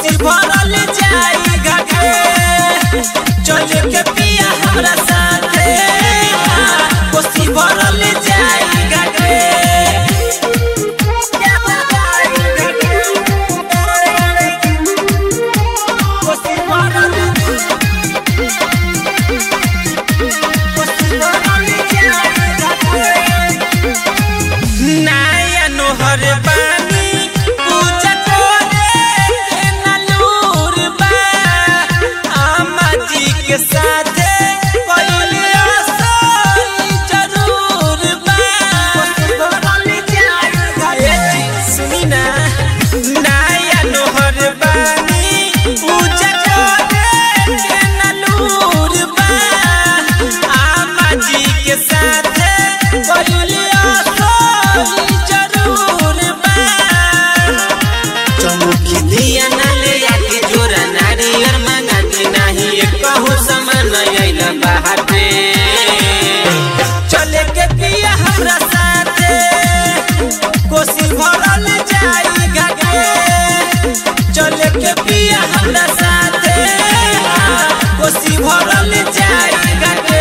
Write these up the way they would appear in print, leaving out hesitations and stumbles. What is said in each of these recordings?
कोसी भरल जाई घाटे चले के पिया हमरा साथे कोसी भरल जाई घाटे नोहर बानी पूजा करे नलूर बा अम्मा जी के साथे पहिले असली जरूर बा सुनी ना नया नोहर बानी पूजा करे नलूर बा अम्मा जी के साथे पहिले चले के पिया हमरा साथे कोसी भरल जाई घाटे चले के पिया हमरा साथे कोसी भरल जाई घाटे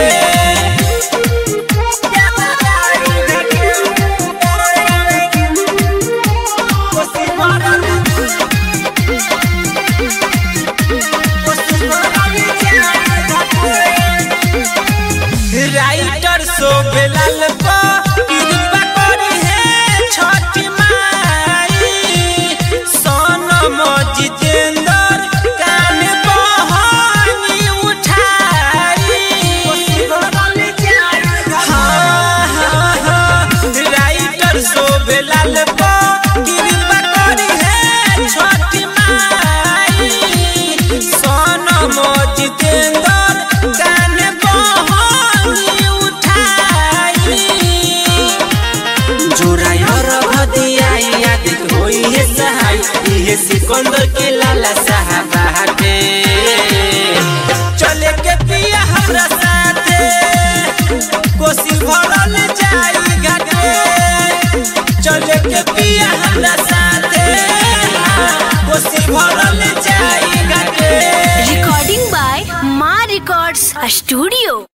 राइटर सोबेलाल बा कृपा करी है छठी माई सोनम जितेंद्र कान बहनी उठाई राइटर सोबेलाल बा कृपा करी है छठी माई सोनम जितेंद्र सिकंदर के लाला साहबा हटे चले के पिया हमरा साथे कोसी भरल जाई घाटे चले के पिया हमरा साथे कोसी भरल जाई घाटे recording by Maa records studio.